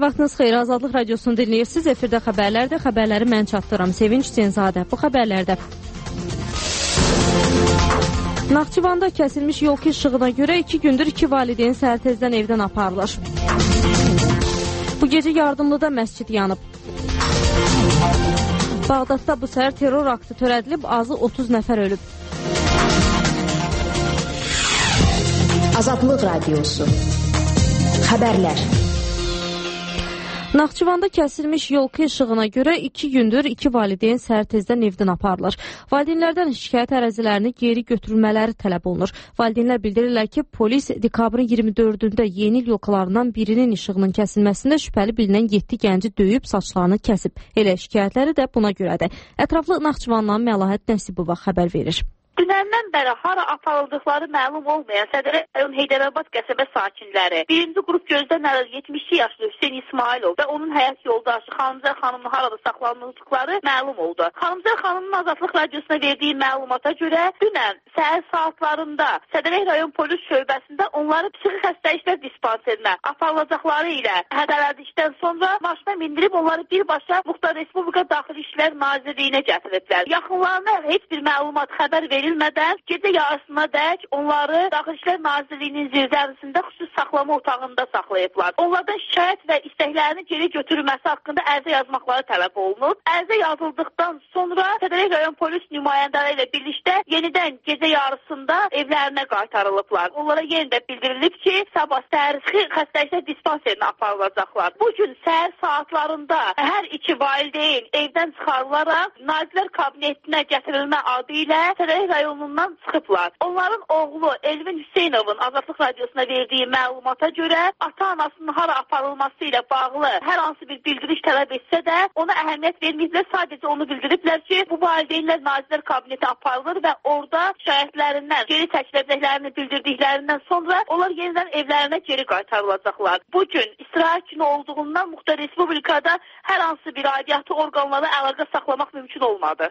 Vaxtınız xeyir, Azadlıq Radiosunu dinləyirsiniz. Efirdə xəbərlərdir. Xəbərləri mən çatdıram. Sevinç Cenzadə. Bu xəbərlərdə Naxçıvanda kəsilmiş yol işığına görə 2 gündür 2 valideyn səhər tezdən evdən aparılır. Bu gecə Yardımlıda məscid yanıb. Bağdadda bu səhər terror aktı törədilib, azı 30 nəfər ölüb. Azadlıq Radiosu. Xəbərlər. Naxçıvanda kəsilmiş yolka işığına görə 2 gündür 2 valideyn səhər tezdən evdən aparılır. Valideynlərdən şikayət ərazilərini geri götürülmələri tələb olunur. Valideynlər bildirirlər ki, polis dekabrın 24-də yeni il yolkalarından birinin işığının kəsilməsində şübhəli bilinən 7 gənci döyüb saçlarını kəsib. Elə şikayətləri də buna görədir. Ətraflı Naxçıvandan Məlahət Nəsibova xəbər verir. Dünəndən bəri hara aparıldıqları məlum olmayan Sədrə rayon Heydərabad qəsəbə sakinləri, birinci qrup gözdən əvvəl 72 yaşlı Hüseyn İsmailov və onun həyat yoldaşı Xanımzər xanımın harada saxlanıldıqları məlum oldu. Xanımzər xanımın Azadlıq Radiosuna verdiyi məlumata görə dünən səhər saatlarında Sədrə rayon polis şöbəsində onları psixi xəstəliklər dispanserinə aparılacaqları ilə hədələdikdən sonra maşına mindirib onları birbaşa Muxtar Respublika Daxili İşlər Nazirliyinə gətiriblər. Yaxınlarına heç bir məlumat xəbər verilmədən gecə yarısına dək onları Daxili İşlər Nazirliyinin zirzərisində xüsusi saxlama otağında saxlayıblar. Onlardan şikayət və istəklərini geri götürülməsi haqqında ərizə yazmaqları tələb olunub. Ərizə yazıldıqdan sonra Sədrə rayon polis nümayəndələri ilə birlikdə yenidən gecə yarısında evlərinə qaytarılıblar. Onlara yenidən bildirilib ki, sabah tarixi xəstəliklər dispanserinə aparılacaqlar. Bugün səhər saatlarında hər iki valideyn evdən çıxarılaraq Nazirlər Kabinetinə gətirilmə adı ilə Sədrə rayonundan çıxıblar. Onların oğlu Elvin Hüseynovun Azadlıq Radiosuna verdiyi məlumata görə ata-anasının hara aparılması ilə bağlı hər hansı bir bildiriş tələb etsə də ona əhəmiyyət verməyiblər. Sadəcə onu bildiriblər ki, bu valideynlər Nazirlər Kabinetə aparılır və orada şikayətlərindən geri çəkiləcəklərini bildirdiklərindən sonra onlar yenidən evlərinə geri qaytarılacaqlar. Bugün istirahət günü olduğundan Muxtar Respublikada hər hansı bir aidiyyatı orqanlara əlaqə saxlamaq mümkün olmadı.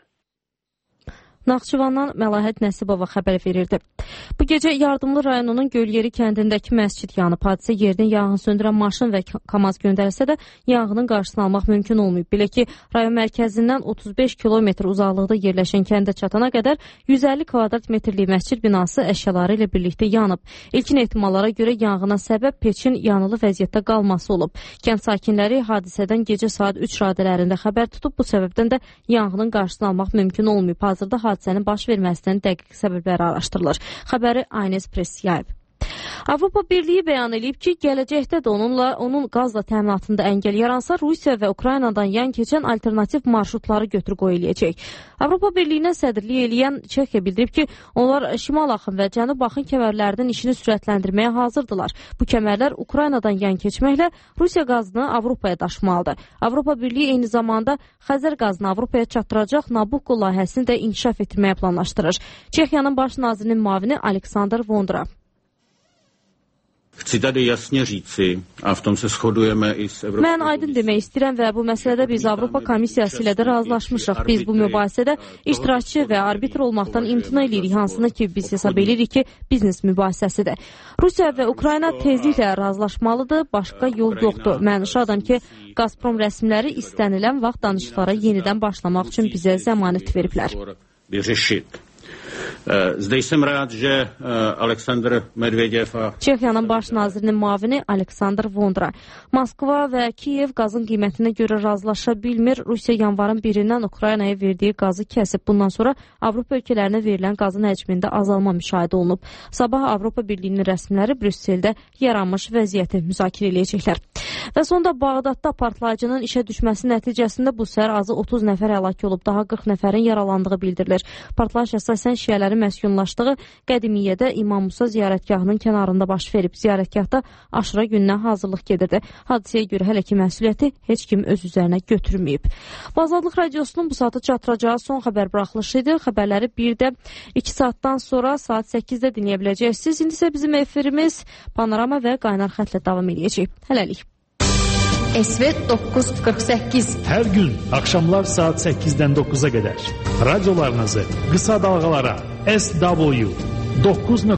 Naxçıvandan Məlahət Nəsibova xəbər verirdi. Bu gecə Yardımlı rayonunun Gölyeri kəndindəki məscid yanıb. Hadisə yerindən yanğın söndürən maşın və KAMAZ göndərilsə də yanğının qarşısını almaq mümkün olmayıb. Belə ki, rayon mərkəzindən 35 kilometr uzaqlıqda yerləşən kəndə çatana qədər 150 kvadrat metrlik məscid binası əşyaları ilə birlikdə yanıb. İlkin ehtimallara görə yanğına səbəb peçin yanılı vəziyyətdə qalması olub. Kənd sakinləri hadisədən gecə saat 3 radələrində xəbər tutub, bu səbəbdən də yanğının qarşısını almaq mümkün olmayıb. Hazırda hadisənin baş verməsinin dəqiq səbəbləri araşdırılır. Xəbəri Aynes Press yayıb. Avropa Birliyi bəyan edib ki, gələcəkdə də onun qazla təminatında əngəl yaransa, Rusiya və Ukraynadan yan keçən alternativ marşrutları götür-qoy eləyəcək. Avropa Birliyinə sədrlik eləyən Çexiya bildirib ki, onlar şimal axın və cənub axın kəmərlərinin işini sürətləndirməyə hazırdılar. Bu kəmərlər Ukraynadan yan keçməklə Rusiya qazını Avropaya daşımalıdır. Avropa Birliyi eyni zamanda Xəzər qazını Avropaya çatdıracaq Nabucco layihəsini də inkişaf etdirməyə planlaşdırır. Çexiyanın baş nazirinin müavini Aleksandr Vondra. Mən aydın demək istəyirəm və bu məsələdə biz Avropa Komissiyası ilə də razılaşmışıq. Biz bu mübahisədə iştirakçı və arbitr olmaqdan imtina edirik, hansını ki biz hesab edirik ki, biznes mübahisəsidir. Rusiya və Ukrayna tezliklə razılaşmalıdır, başqa yol yoxdur. Mən şadam ki, Gazprom rəsmiləri istənilən vaxt danışıqlara yenidən başlamaq üçün bizə zəmanət veriblər. Zde jsem rád, že Aleksandr Medvedev Çexiyanın baş nazirinin müavini Aleksandr Vondra. Moskva və Kiyev qazın qiymətinə görə razılaşa bilmir. Rusiya yanvarın 1-dən Ukraynaya verdiyi qazı kəsib. Bundan sonra Avropa ölkələrinə verilən qazın həcmində azalma müşahidə olunub. Sabah Avropa Birliyinin rəsmiləri Brüsseldə yaranmış vəziyyəti müzakirə edəcəklər. Və sonda Bağdadda partlayıcının işə düşməsi nəticəsində bu səhər azı 30 nəfər həlak olub, daha 40 nəfərin yaralandığı bildirilir. Partlayış əsasən şiələrin məskunlaşdığı Qədimiyyədə İmam Musa ziyarətgahının kənarında baş verib. Ziyarətgahda Aşura gününə hazırlıq gedirdi. Hadisəyə görə hələ ki məsuliyyəti heç kim öz üzərinə götürməyib. Azadlıq Radiosunun bu saatı çatdıracağı son xəbər buraxılışı idi. Xəbərləri 1-də 2 saatdan sonra saat 8-də dinləyə biləcəksiniz. İndi isə bizim efirimiz Panorama və Qaynar xətlə davam edəcək. Hələlik. SV 948 Hər gün axşamlar saat 8-dən 9-a qədər radiolarınızı qısa dalğalara SW 9